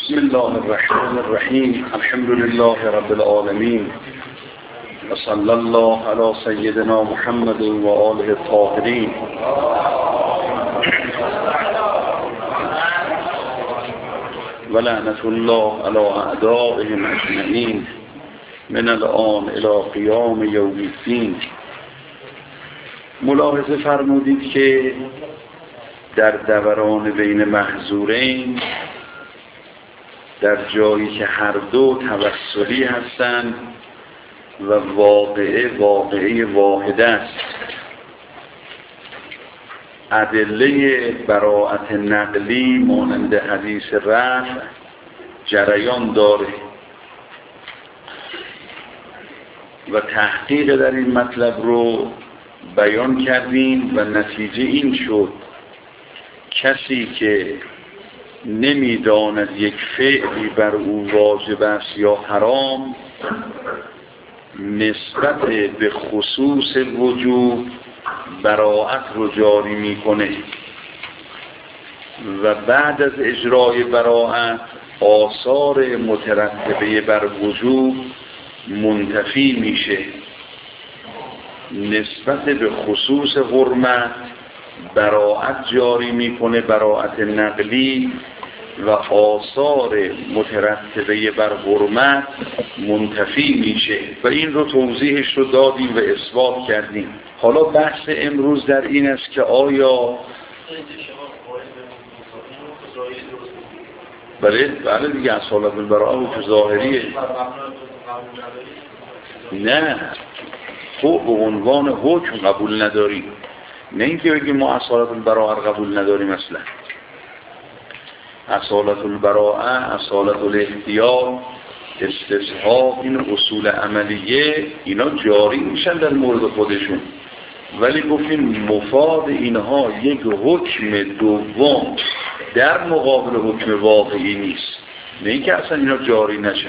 بسم الله الرحمن الرحیم. الحمد لله رب العالمین و صلی الله علی سیدنا محمد و آله الطاهرین. و لعنت الله علی اعدائهم اجمعین من الآن الی قیام یوم الدین. ملاحظه فرمودید که در دوران بین محظورین، در جایی که هر دو توسلی هستند و واقعه واحده است، ادله براءت نقلی مانند حدیث رفع جریان داره و تحقیق در این مطلب رو بیان کردیم و نتیجه این شد کسی که نمیداند یک فعلی بر او واجب است یا حرام، نسبت به خصوص وجوب براءت رو جاری میکنه و بعد از اجرای براءت آثار مترتبه بر وجوب منتفی میشه. نسبت به خصوص حرمت براءت جاری میکنه، براءت نقلی، و آثار مترتبه بر حرمت منتفی میشه و این رو توضیحش رو دادیم و اثبات کردیم. حالا بحث امروز در این است که آیا بله دیگه اصالت البراءه که ظاهریه، نه خب به عنوان حکم قبول نداریم، نه اینکه بگیم ما اصالت البراءه قبول نداریم. اصلا اصالت البراءه، اصالت الاحتیاط، استصحاب، این اصول عملیه اینا جاری میشن در مورد خودشون، ولی گفتیم مفاد اینها یک حکم دوم در مقابل حکم واقعی نیست، نه اینکه اصلا اینا جاری نشن.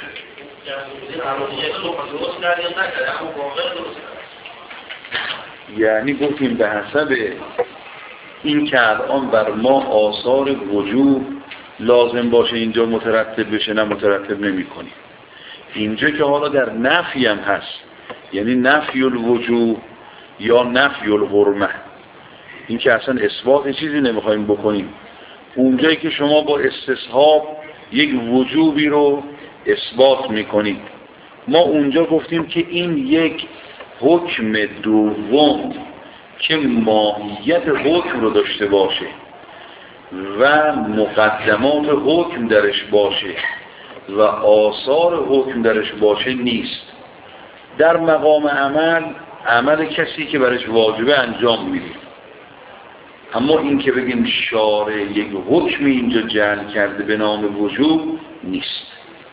یعنی گفتیم به حسب این که الان بر ما آثار وجوب لازم باشه اینجا مترتب بشه، نه مترتب نمی کنیم. اینجا که حالا در نفی هم هست، یعنی نفی الوجوب یا نفی الحرمه، این که اصلا اثبات چیزی نمیخوایم بکنیم. اونجایی که شما با استصحاب یک وجوبی رو اثبات میکنید، ما اونجا گفتیم که این یک حکم دوم که ماهیت حکم رو داشته باشه و مقدمات حکم درش باشه و آثار حکم درش باشه نیست. در مقام عمل کسی که برش واجبه انجام میدیم، اما این که بگیم شارع یک حکم اینجا جعل کرده به نام وجوب نیست.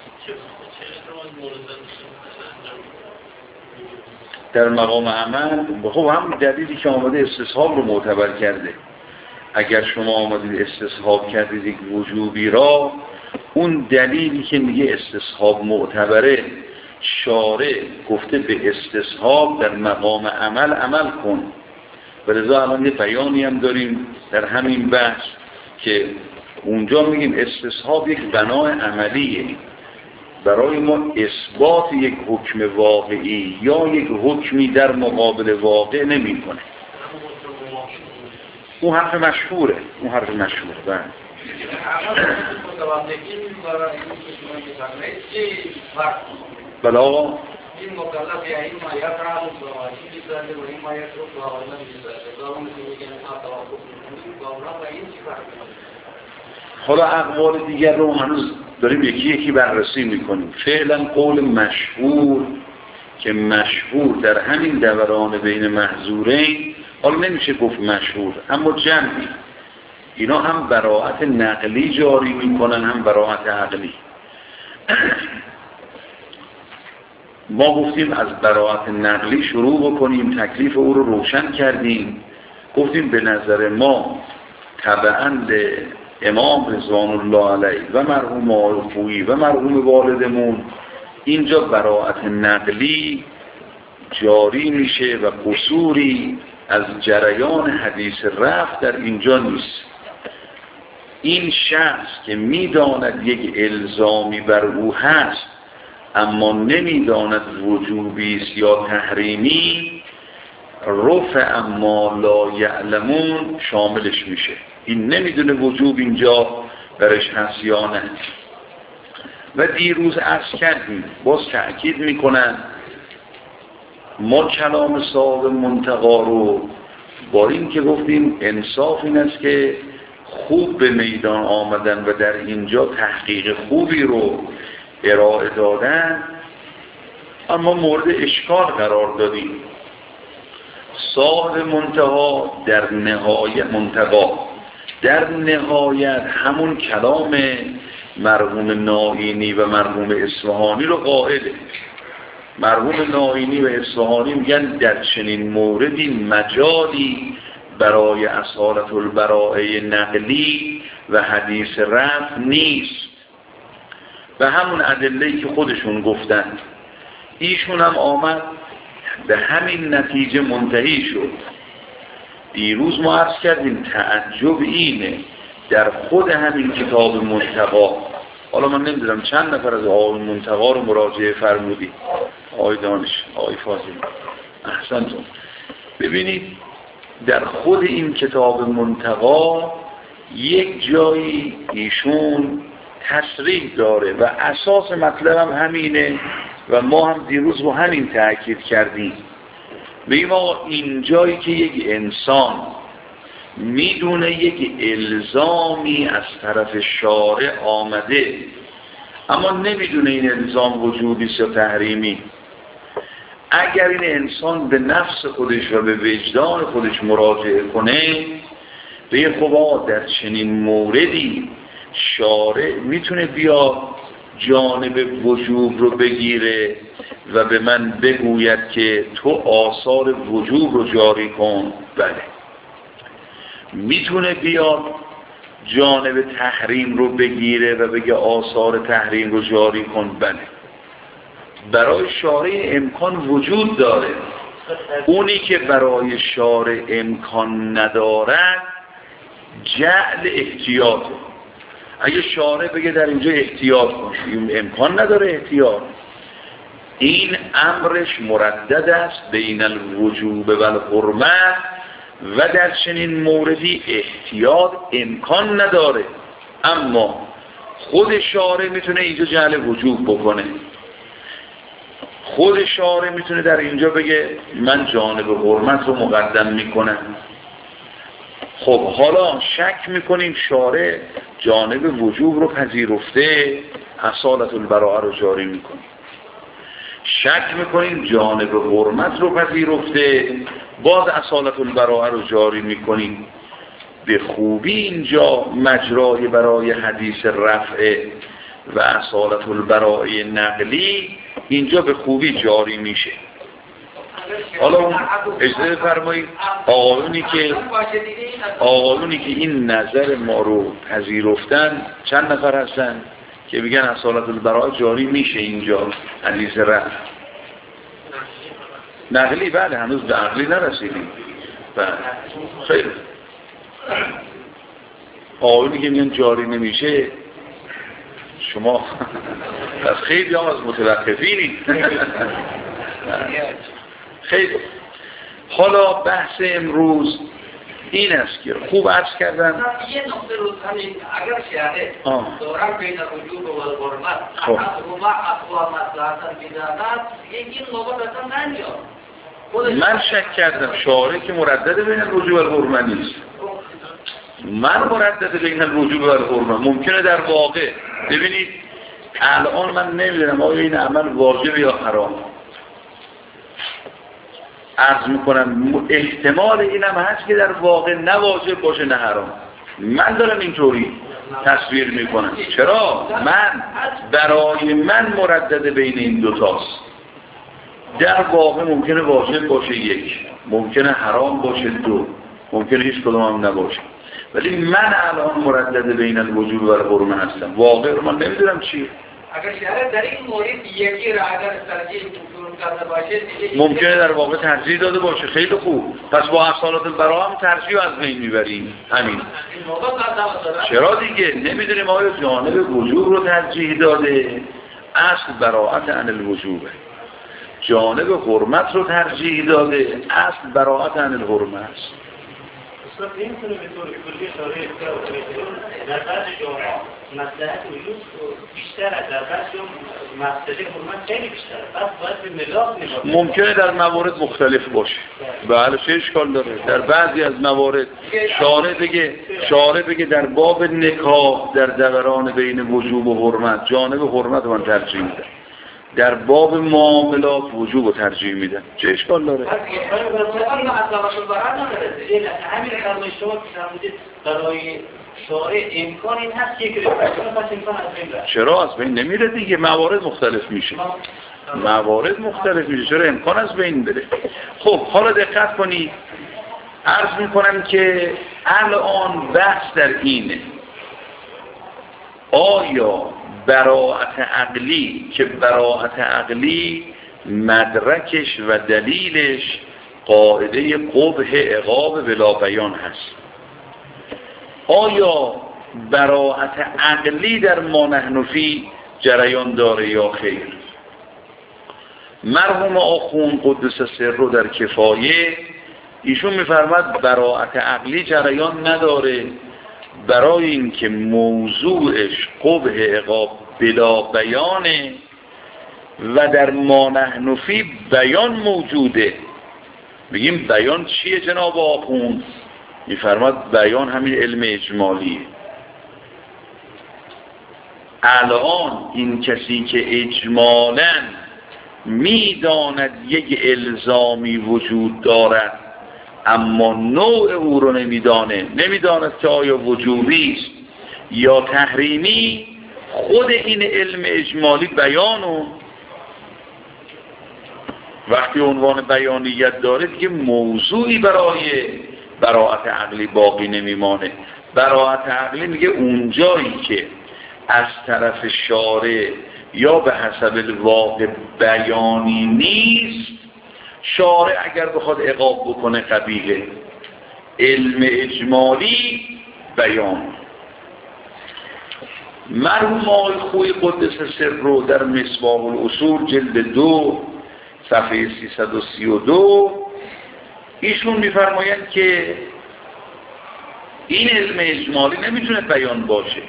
در مقام عمل خب هم دلیلی که آمده استصحاب رو معتبر کرده. اگر شما آمدید استصحاب کردید یک وجوبی را، اون دلیلی که میگه استصحاب معتبره، شارع گفته به استصحاب در مقام عمل کن. ولذا الان یه بیانی هم داریم در همین بحث که اونجا میگیم استصحاب یک بنای عملیه، برای ما اثبات یک حکم واقعی یا یک حکمی در مقابل واقع نمی کنه. اون حرف مشهوره. بلا حالا اقوال دیگر رو هنوز داریم یکی یکی بررسی میکنیم. فعلا قول مشهور که مشهور در همین دوران بین محظورین، حالا نمیشه گفت مشهور اما جمعی، اینا هم براءت نقلی جاری میکنن هم براءت عقلی. ما گفتیم از براءت نقلی شروع بکنیم، تکلیف او رو روشن کردیم. گفتیم به نظر ما تبعاً به امام رضوان الله علیه و مرحوم عارفویی و مرحوم والدمون اینجا براءت نقلی جاری میشه و قصوری از جریان حدیث رفع در اینجا نیست. این شخص که میداند یک الزامی بر او هست اما نمیداند وجوبی است یا تحریمی، رفع اما لا یعلمون شاملش میشه. این نمیدونه وجوب اینجا برش هست یا نه. و دیروز عرض کردیم، باز تأکید میکنن ما کلام صاحب منتقا رو با این که گفتیم انصاف این است که خوب به میدان آمدن و در اینجا تحقیق خوبی رو ارائه دادن، اما مورد اشکال قرار دادیم. صاحب منتقا در نهایت همون کلام مرحوم نائینی و مرحوم اصفهانی رو قائله. مرحوم نائینی و اصفهانی میگن در چنین موردی مجالی برای اصالت البراءه نقلی و حدیث رفع نیست. به همون ادله‌ای که خودشون گفتن، ایشون هم آمد به همین نتیجه منتهی شد. دیروز ما عرض کردیم تعجب اینه در خود همین کتاب منتقا، حالا من نمیدونم چند نفر از آقای منتقا رو مراجعه فرمودی، آقای دانش، آقای فاضل، احسنتون. ببینید در خود این کتاب منتقا یک جایی ایشون تصریح داره و اساس مطلب هم همینه و ما هم دیروز رو همین تأکید کردیم. بگیم آقا این جایی که یک انسان میدونه یک الزامی از طرف شارع آمده اما نمیدونه این الزام وجوبی است یا تحریمی، اگر این انسان به نفس خودش و به وجدان خودش مراجعه کنه به خب در چنین موردی شارع میتونه بیا جانب وجوب رو بگیره و به من بگوید که تو آثار وجوب رو جاری کن. بله، میتونه بیاد جانب تحریم رو بگیره و بگه آثار تحریم رو جاری کن. بله، برای شارع امکان وجود داره. اونی که برای شارع امکان ندارد جعل احتیاطه. اگه شارع بگه در اینجا احتیاط کن، امکان نداره احتیاط، این امرش مردد است بین الوجوب و الحرمه و در چنین موردی احتیاط امکان نداره. اما خود شارع میتونه اینجا جعل وجوب بکنه، خود شارع میتونه در اینجا بگه من جانب حرمت رو مقدم میکنم. خب حالا شک میکنیم شارع جانب وجوب رو پذیرفته، اصالت البراءه رو جاری میکنیم. شک میکنیم جانب حرمت رو پذیرفته، باز اصالت البراءه رو جاری میکنیم. به خوبی اینجا مجرای برای حدیث رفع و اصالت البراءه نقلی اینجا به خوبی جاری میشه. حالا اجازه فرمایید آقایونی که این نظر ما رو پذیرفتن چند نفر هستن که میگن اصالت البراءه جاری میشه اینجا حدیث رفع نقلی؟ بله، هنوز به عقلی نرسیدیم. بله، خیلی آقایونی که میگن جاری نمیشه، شما از خیلی هم از متوقفینی. خیلی. حالا بحث امروز این است که خوب عرض کردم یه نقطه رو همین اگر شهره دوران بین وجوب و حرمت احدهما اقوا مصلحتا بدانت این نوبت اصلا نمیاد. من شک کردم شارع که مردد بین الوجوب و الحرمت نیست. من مردد بین الوجوب و الحرمت ممکنه در واقع. ببینید الان من نمیدونم آیا این عمل واجب یا حرام. عرض میکنم احتمال اینم هست که در واقع نه واجب باشه نه حرام. من دارم اینطوری تصویر میکنم. چرا؟ برای من مردد بین این دوتاست. در واقع ممکنه واجب باشه یک، ممکنه حرام باشه دو، ممکنه هیچ کدوم هم نباشه، ولی من الان مردد بین الوجوب و الحرمه هستم. واقع رو من نمیدونم چیه. اگر شرع در این مورد یکی را اگر ترجیح کرده باشه ممکنه در واقع ترجیح داده باشه. خیلی خوب، پس با افصالات البراء هم ترجیح از بین میبریم. همین. چرا دیگه نمیدونیم آیا جانب وجوب رو ترجیح داده؟ اصل براءت عن الوجوبه. جانب حرمت رو ترجیح داده، اصل براءت عن الحرمه است. این کنه به طور کلی شارع در بعض جاها مصلحت وجود بیشتر از در بعض مصلحت حرمت خیلی بیشتره. پس باید به ملاک نگاه. ممکنه در موارد مختلف باشه. بله چه اشکال داره؟ در بعضی از موارد شارع بگه در باب نکاح در دوران بین وجوب و حرمت جانب حرمت من ترجیح میدم، در باب معاملات وجوب و ترجیح میدن. چه اشکال داره؟ همین کلمه شما که فرمودید برای شارع امکان این هست که پس امکان از بین بره. چرا از بین نمیره دیگه؟ موارد مختلف میشه. چرا امکان از بین بره؟ خب حالا دقت کنید، عرض میکنم که الان بحث در اینه آیا براءت عقلی که براءت عقلی مدرکش و دلیلش قاعده قبح عقاب بلا بیان هست، آیا براءت عقلی در ما نحن فی جریان داره یا خیر؟ مرحوم آخوند قدس سره در کفایه ایشون میفرماد براءت عقلی جریان نداره، برای اینکه موضوعش قبح عقاب بلا بیانه و در ما نحن فی بیان موجوده. بگیم بیان چیه جناب آخوند؟ میفرماد بیان همین علم اجمالیه. الان این کسی که اجمالاً میداند یک الزامی وجود دارد اما نوع او رو نمیداند که آیا وجوبی است یا تحریمی، خود این علم اجمالی بیانو وقتی عنوان بیانیت داره دیگه موضوعی برای براءت عقلی باقی نمیمانه. براءت عقلی میگه اونجایی که از طرف شارع یا به حسب الواقع بیانی نیست، شارع اگر بخواد عقاب بکنه قبیله. علم اجمالی بیان. مرحوم آقای خوی قدس سر رو در مصباح الاصول جلد 2 صفحه 332 ایشون میفرمایند که این علم اجمالی نمیتونه بیان باشه.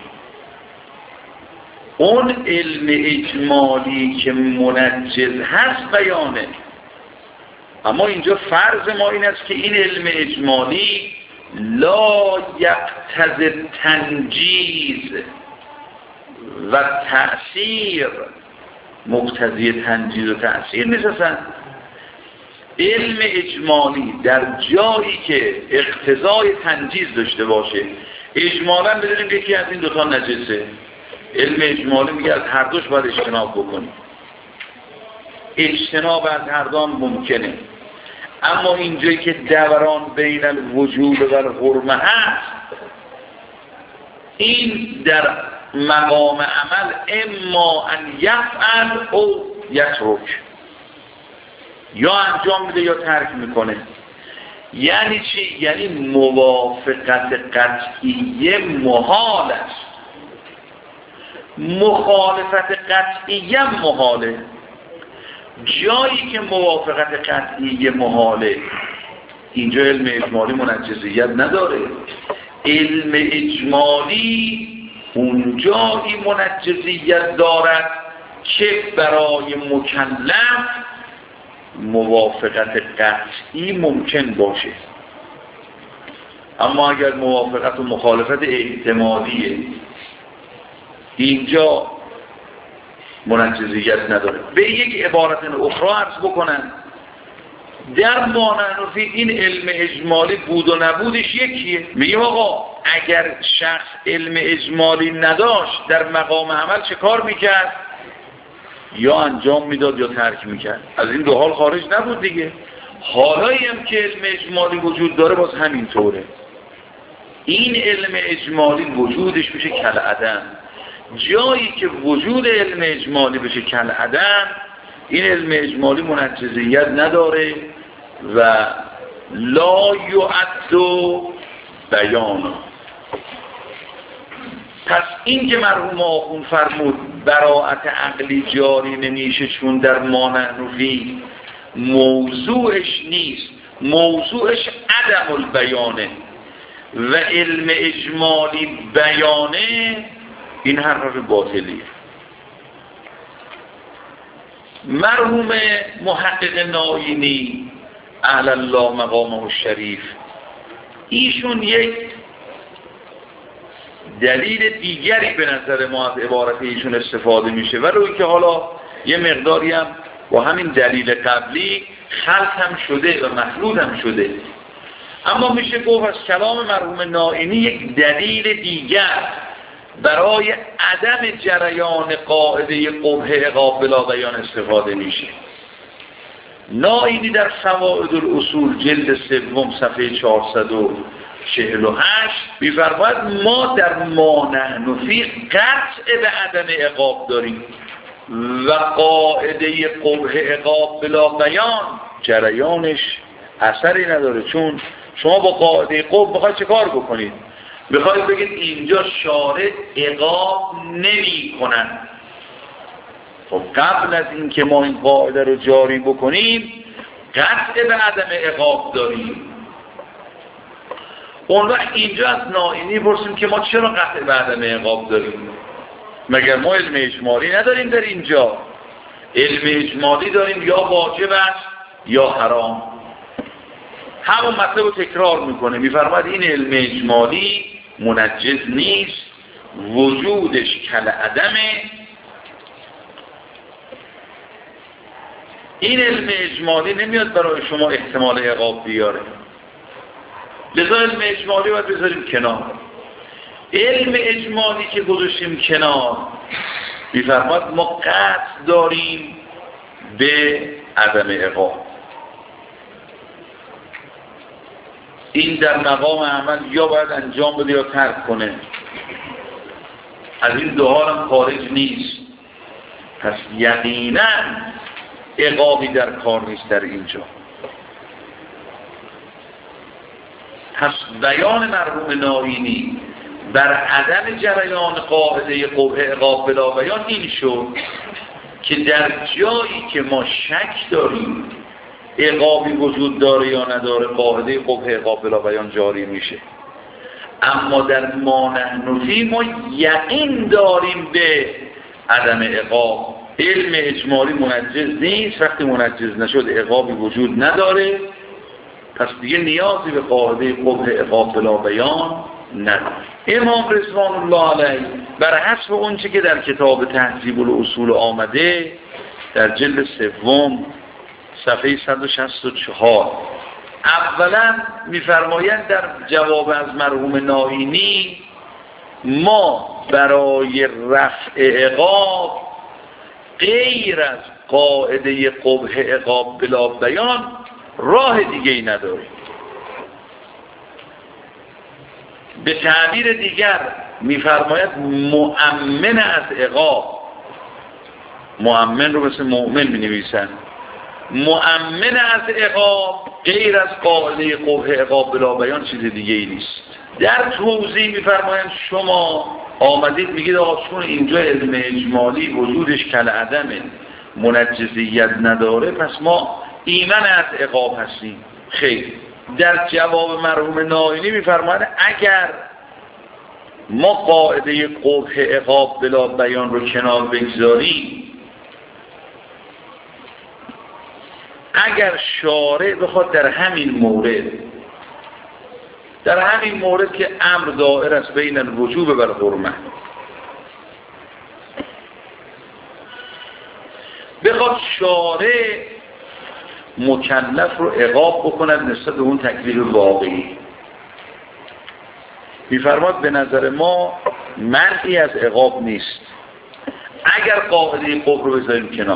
اون علم اجمالی که منجز هست بیانه. اما اینجا فرض ما این است که این علم اجمالی لا یقتضی تنجیز و تأثیر، مقتضی تنجیز و تأثیر نیست اصلا. علم اجمالی در جایی که اقتضای تنجیز داشته باشه، اجمالا بدونیم یکی از این دوتا نجسه، علم اجمالی میگه از هر دوش باید اجتناب بکنیم. اجتناب از هر دو ممکنه، اما اینجایی که دوران بین الوجود و الحرمه هست، این در مقام عمل اما ان یفعل او یترک، یا انجام میده یا ترک میکنه. یعنی چی؟ یعنی موافقت قطعیه محال است، مخالفت قطعیه محاله. جایی که موافقت قطعیه محاله، اینجا علم اجمالی منجزیت نداره. علم اجمالی اونجایی منجزیت دارد که برای مکلف موافقت قطعی ممکن باشه، اما اگر موافقت و مخالفت احتمالیه اینجا منجزیت نداره. به یک عبارت اخرى عرض بکنم، در مانعنفی این علم اجمالی بود و نبودش یکیه. میگیم آقا اگر شخص علم اجمالی نداشت در مقام عمل چه کار میکرد؟ یا انجام میداد یا ترک میکرد. از این دو حال خارج نبود دیگه. حالایی هم که علم اجمالی وجود داره باز همینطوره. این علم اجمالی وجودش میشه کالعدم. جایی که وجود علم اجمالی بشه کل عدم، این علم اجمالی منجزیت نداره و لا یعد بیانا. پس این که مرحوم آخوند فرمود براءت عقلی جاری نمیشه چون در ما نحن فیه، موضوعش نیست، موضوعش عدم البیانه و علم اجمالی بیانه، این حرف باطلیه. مرحوم محقق ناینی اعلی الله مقامه الشریف، ایشون یک دلیل دیگری به نظر ما از عبارت ایشون استفاده میشه، ولی که حالا یه مقداری هم با همین دلیل قبلی خلط هم شده و مخلوط هم شده، اما میشه گفت از کلام مرحوم ناینی یک دلیل دیگر برای عدم جریان قاعده قبح عقاب بلا بیان استفاده میشه. ناینی در فوائد الاصول جلد 3 صفحه 448 می‌فرماید ما در ما نحن فیه قطع به عدم عقاب داریم و قاعده قبح عقاب بلا بیان جریانش اثری نداره، چون شما با قاعده قبح بخواید چه کار بکنید؟ بخواید بگید اینجا شارع عقاب نمی کنن. خب قبل از این که ما این قاعده رو جاری بکنیم قطع به عدم عقاب داریم. اون وقت اینجا از ناینی پرسیم که ما چرا قطع به عدم عقاب داریم؟ مگر ما علم اجمالی نداریم در اینجا؟ علم اجمالی داریم یا واجب است یا حرام. همون مطلب رو تکرار میکنه، میفرماید این علم اجمالی منجز نیست، وجودش کل عدمه. این علم اجمالی نمیاد برای شما احتمال عقاب بیاره، لذا علم اجمالی باید بذاریم کنار. علم اجمالی که گذاشتیم کنار، میفرماید ما قطع داریم به عدم عقاب. این در مقام عمل یا باید انجام بده یا ترک کنه، از این دو حال هم خارج نیست. پس یقینا عقابی در کار نیست در اینجا. پس بیان مرحوم ناینی بر عدم جریان قاعده قبح عقاب بلا بیان این شد که در جایی که ما شک داریم عقابی وجود داره یا نداره قاعده قبح عقاب بلا بیان جاری میشه، اما در ما نحن فیه ما یقین داریم به عدم عقاب. علم اجمالی منجز نیست، وقتی منجز نشد عقابی وجود نداره، پس دیگه نیازی به قاعده قبح عقاب بلا بیان نداره. امام رضوان الله علیه بر حسب اون چه که در کتاب تهذیب الاصول آمده در جلد 3 صفحه 164 اولا میفرمایند در جواب از مرحوم ناینی ما برای رفع عقاب غیر از قاعده قبح عقاب بلا بیان راه دیگه ای نداریم. به تعبیر دیگر میفرماید مؤمن از عقاب، مؤمن رو مثل مؤمن می نویسن، مؤمن از عقاب غیر از قاعده قبح عقاب بلا بیان چیز دیگه ای نیست. در توضیح میفرمایند شما آمدید میگید آقا چون اینجا علم اجمالی وجودش کل عدمه منجزیت نداره پس ما ایمن از عقاب هستیم. خیر، در جواب مرحوم ناینی میفرمایند اگر ما قاعده قبح عقاب بلا بیان رو کنار بگذاریم، اگر شارع بخواد در همین مورد که امر دائر است بین الوجوب و الحرمه، بخواد شارع مکلف رو عقاب بکند نسبت به اون تکلیف واقعی، میفرماد به نظر ما منعی از عقاب نیست اگر قاعده قبح رو بذاریم کنار.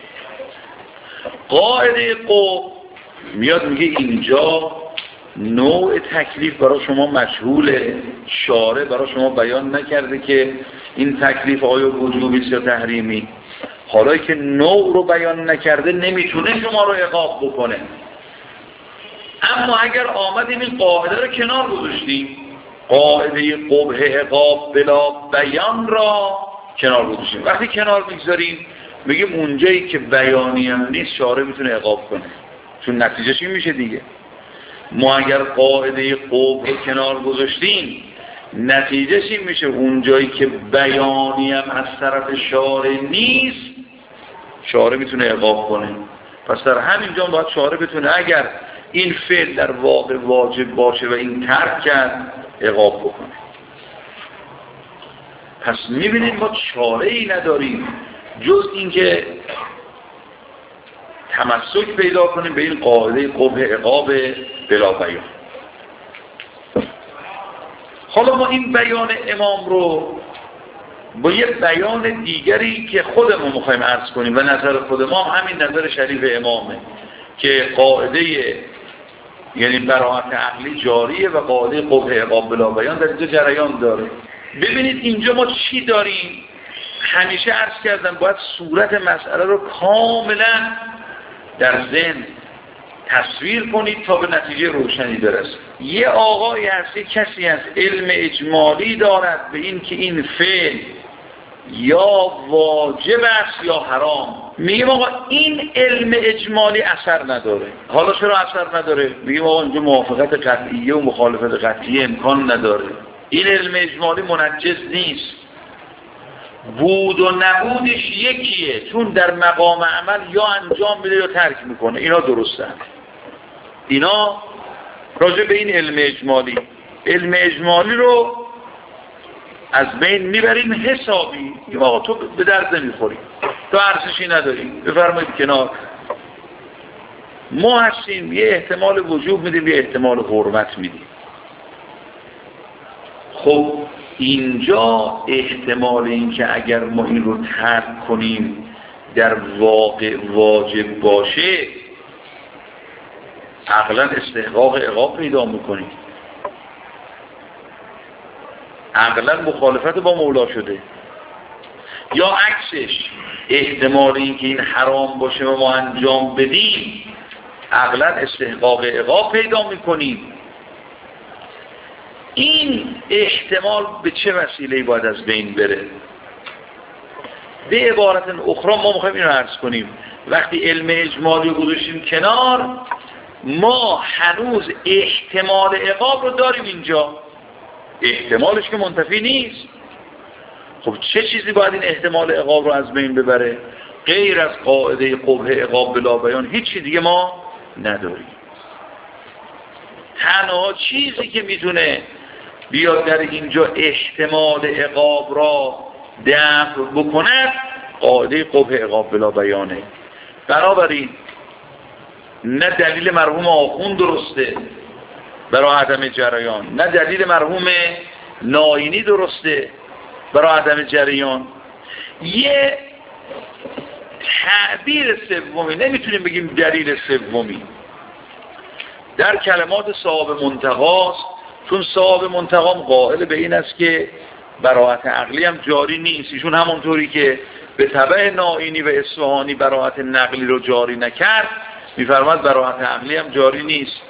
قاعده قبح میاد میگه اینجا نوع تکلیف برای شما مجهوله، شارع برای شما بیان نکرده که این تکلیف آیا وجوبی است یا تحریمی. حالا که نوع رو بیان نکرده نمیتونه شما رو عقاب بکنه. اما اگر آمدیم این قاعده رو کنار گذاشتیم، قاعده قبح عقاب بلا بیان را کنار گذاشتیم، وقتی کنار میگذاریم میگیم اونجایی که بیانی هم نیست شارع میتونه عقاب کنه، چون نتیجهش این میشه دیگه. ما اگر قاعده قبح رو کنار گذاشتیم نتیجهش این میشه اونجایی که بیانی هم از طرف شارع نیست شارع میتونه عقاب کنه. پس در همینجا باید شارع بتونه اگر این فعل در واقع واجب باشه و این ترک کرد عقاب بکنه. پس میبینید ما چاره‌ای نداریم جز اینکه تمسک پیدا کنیم به این قاعده قبح عقاب بلا بیان. حالا ما این بیان امام رو با یه بیان دیگری که خودمون میخوایم عرض کنیم و نظر خود ما همین نظر شریف امامه که قاعده یعنی براءت عقلی جاریه و قاعده قبح عقاب بلا بیان در اینجا جریان داره. ببینید اینجا ما چی داریم. همیشه عرض کردم باید صورت مسئله رو کاملا در ذهن تصویر کنید تا به نتیجه روشنی برسید. یه آقایی هست، یه کسی هست علم اجمالی دارد به این که این فعل یا واجب است یا حرام. میگیم آقا این علم اجمالی اثر نداره. حالا چرا اثر نداره؟ میگیم آقا اینجا موافقت قطعیه و مخالفت قطعیه امکان نداره. این علم اجمالی منجز نیست. بود و نبودش یکیه، چون در مقام عمل یا انجام میده یا ترک میکنه. اینا درستن. اینا راجع به این علم اجمالی رو از بین میبریم حسابی. این آقا تو به درد نمیخوری، تو ارزشی نداری، بفرمایید کنار. ما هستیم یه احتمال وجوب میدیم یه احتمال حرمت میدیم. خب اینجا احتمال این که اگر ما این رو ترک کنیم در واقع واجب باشه عقلا استحقاق عقاب پیدا میکنیم، عقلا مخالفت با مولا شده. یا عکسش احتمال این که این حرام باشه و ما انجام بدیم عقلا استحقاق عقاب پیدا میکنیم. این احتمال به چه وسیله‌ای باید از بین بره؟ به عبارت اخرى ما میخوایم این رو عرض کنیم وقتی علم اجمالی رو گذاشتیم کنار ما هنوز احتمال عقاب رو داریم اینجا، احتمالش که منتفی نیست. خب چه چیزی باید این احتمال عقاب رو از بین ببره؟ غیر از قاعده قبح عقاب بلا بیان هیچی دیگه ما نداریم. تنها چیزی که میتونه بیاد در اینجا احتمال عقاب را دفع بکند قاعده قبح عقاب بلا بیانه. بنابراین نه دلیل مرحوم آخوند درسته برای عدم جریان، نه دلیل مرحوم ناینی درسته برای عدم جریان. یه تعبیر سومی نمیتونیم بگیم دلیل سومی در کلمات صاحب منتقاست، چون صاحب منتقام قائل به این است که براءت عقلی هم جاری نیست. ایشون همونطوری که به تبع ناینی و اصفهانی براءت نقلی رو جاری نکرد میفرماد براءت عقلی هم جاری نیست.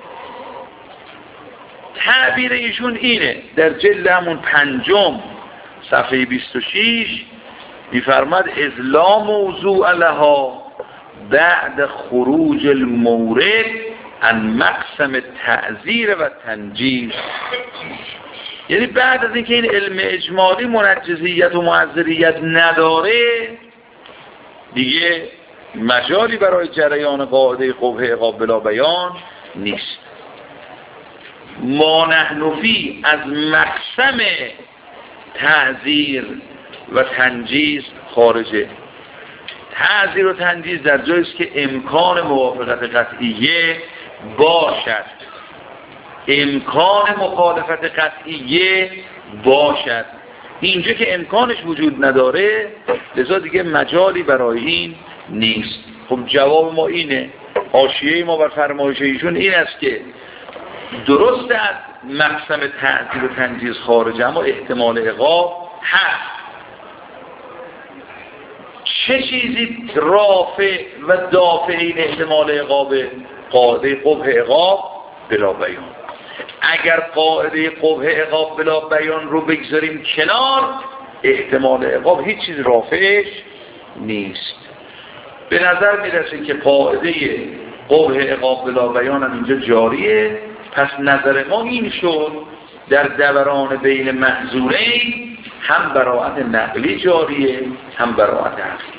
تعبیر ایشون اینه در جلد همون 5 صفحه 26 میفرماد از لا موضوع لها بعد خروج المورد عن مقسم تعزیر و تنجیز. یعنی بعد از اینکه این علم اجمالی منجزیت و معذریت نداره دیگه مجالی برای جریان قاعده قبح عقاب بلا بیان نیست. ما نحن فی از مقسم تعزیر و تنجیز خارجه. تعزیر و تنجیز در جایی است که امکان موافقت قطعیه باشد، امکان مخالفت قطعیه باشد. اینجا که امکانش وجود نداره لذا دیگه مجالی برای این نیست. خب جواب ما اینه، حاشیه ما بر فرمایش ایشون این است که درست از مقسم تعزیر و تنجیز خارجه اما احتمال عقاب هست. چه چیزی رافع و دافع این احتمال عقاب؟ قاعده قبح عقاب بلا بیان. اگر قاعده قبح عقاب بلا بیان رو بگذاریم کنار، احتمال عقاب هیچ چیز رافعش نیست. به نظر میرسه که قاعده قبح عقاب بلا بیان هم اینجا جاریه. پس نظر ما این شد در دوران بین محظورین هم براءت نقلی جاریه هم براءت عقلی.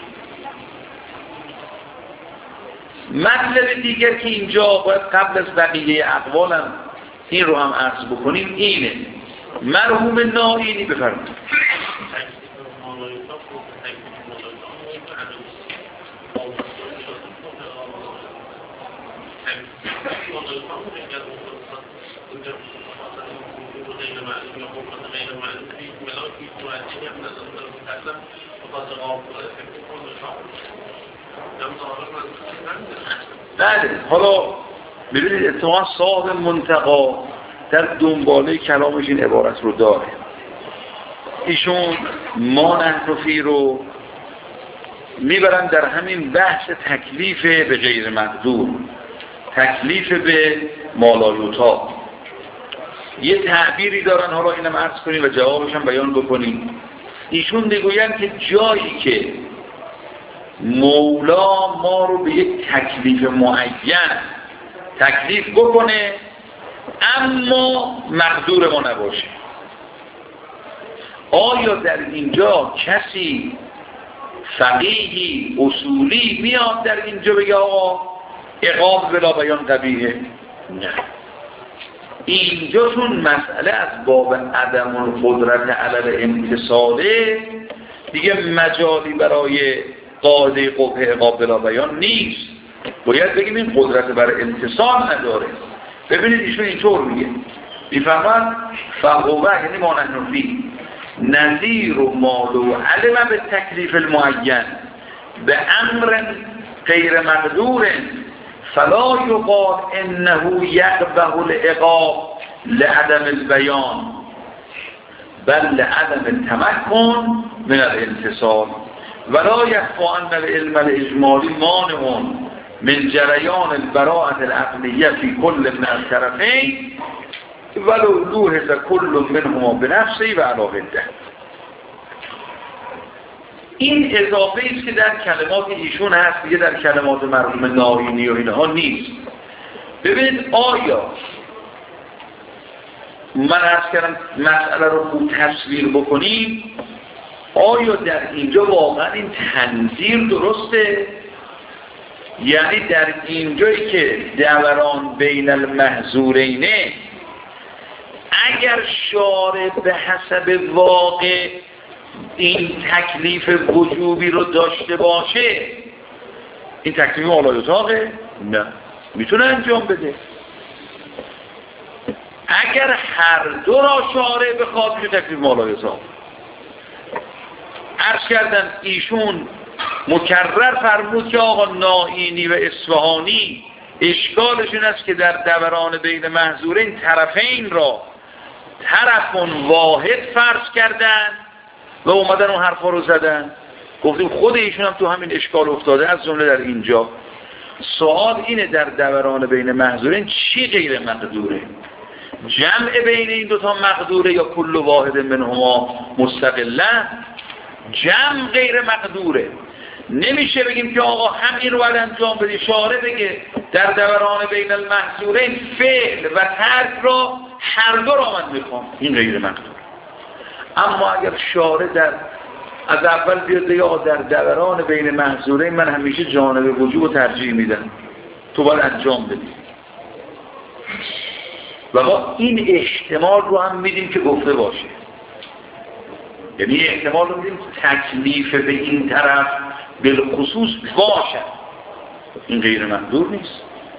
مطلب دیگر که اینجا باید قبل از بقیه اقوالم این رو هم عرض بکنیم اینه. مرحوم نائینی بفرمایید. بله، حالا ببینید اتفاقا صاحب منتقا در دنباله کلامش این عبارت رو داره. ایشون ما نحرفی رو میبرن در همین بحث تکلیف به غیر مقدور، تکلیف به مالایوتا. یه تعبیری دارن، حالا اینم عرض کنیم و جوابش هم بیان بکنیم. ایشون میگوین که جایی که مولا ما رو به یک تکلیف معین تکلیف بکنه اما مقدور ما نباشه، آیا در اینجا کسی فقیهی اصولی میاد در اینجا بگه آقا عقاب بلا بیان قبیحه؟ نه. اینجا چون مسئله از باب عدم القدرت علی امتصاله دیگه مجالی برای قاعده قبح عقاب بلا بیان نیست. باید بگیم این قدرت برای امتصال نداره. ببینید ایشون اینطور میگه، میفهمن فهوه یعنی ما نحنفی نظیر و مالو علم به تکلیف المعین به امر غیر مقدور فلا یقال انه یقبح العقاب لعدم البیان بل لعدم التمکن من الامتصال ولا یخفی ان العلم الاجمالی مانع من جریان البراءة العقلیه فی کل من الطرفین ولو لوحظ کل منهما بنفسه و علی حده. این اضافه است که در کلمات ایشون هست، دیگه در کلمات مرحوم نائینی و اینها نیست. ببینید آیا من عرض کردم مسئله رو خوب تصویر بکنیم، آیا در اینجا واقعا این تنظیر درسته؟ یعنی در اینجایی که دوران بین المحظورینه اگر شارع به حسب واقع این تکلیف وجوبی رو داشته باشه، این تکلیف مالایوتاقه؟ نه، میتونه انجام بده. اگر هر دو را شارع بخواد میشه تکلیف مالایوتاق. عرض کردن ایشون مکرر فرمود که آقا نائینی و اصفهانی اشکالشون است که در دوران بین محظورین طرفین را طرف واحد فرض کردن و اومدن اون حرفا رو زدن. گفتیم خود ایشون هم تو همین اشکال افتاده، از جمله در اینجا. سوال اینه در دوران بین محظورین چی غیر مقدوره؟ جمع بین این دوتا مقدوره یا کل واحد منهما مستقلا؟ جمع غیر مقدوره. نمیشه بگیم که آقا همین رو باید انجام بدی. شارع بگه در دوران بین المحظورین فعل و ترک را هر دو را من میخوام، این غیر مقدور. اما اگر شارع در از اول بیاد یا در دوران بین محظورین من همیشه جانب وجوب رو ترجیح میدم، تو باید انجام بدی، و ما این احتمال رو هم میدیم که گفته باشه. یعنی احتمال رو میدیم تکلیف به این طرف بالخصوص باشد، این غیر مقدور نیست.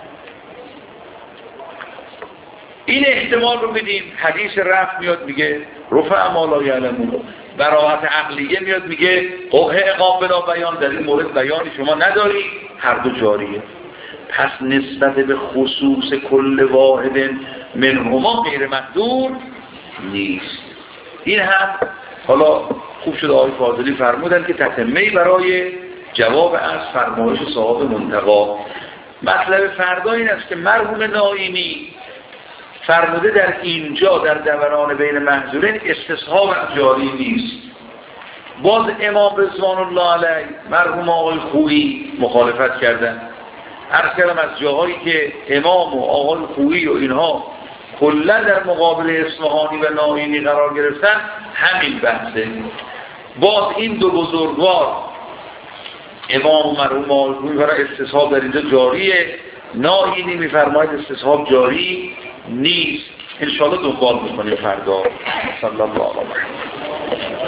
این احتمال رو میدیم. حدیث رفع میاد میگه رفع ما لا یعلمون، براءت عقلیه میاد میگه قبح عقاب بلا بیان، در این مورد بیانی شما نداری، هر دو جاریه. پس نسبت به خصوص کل واحد منهما غیر مقدور نیست. این هم حالا خوب شده آقای فاضلی فرمودن که تتمه‌ای برای جواب از فرمایش صاحب منتقا. مطلب فردا این است که مرحوم نائینی فرموده در اینجا در دوران بین محضورین استصحاب جاری نیست. باز امام رضوان الله علیه مرحوم آقای خویی مخالفت کردن. عرض کردم از جاهایی که امام و آقای خویی و اینها کلا در مقابل اصفهانی و نائینی قرار گرفتن همین بحثه. باز این دو بزرگوار امام و مرحوم آقای خویی برای استصحاب در اینجا جاریه، نائینی میفرماید استصحاب جاری نیست. انشاءالله دنبال میکنیم فردا. صلی الله علیه و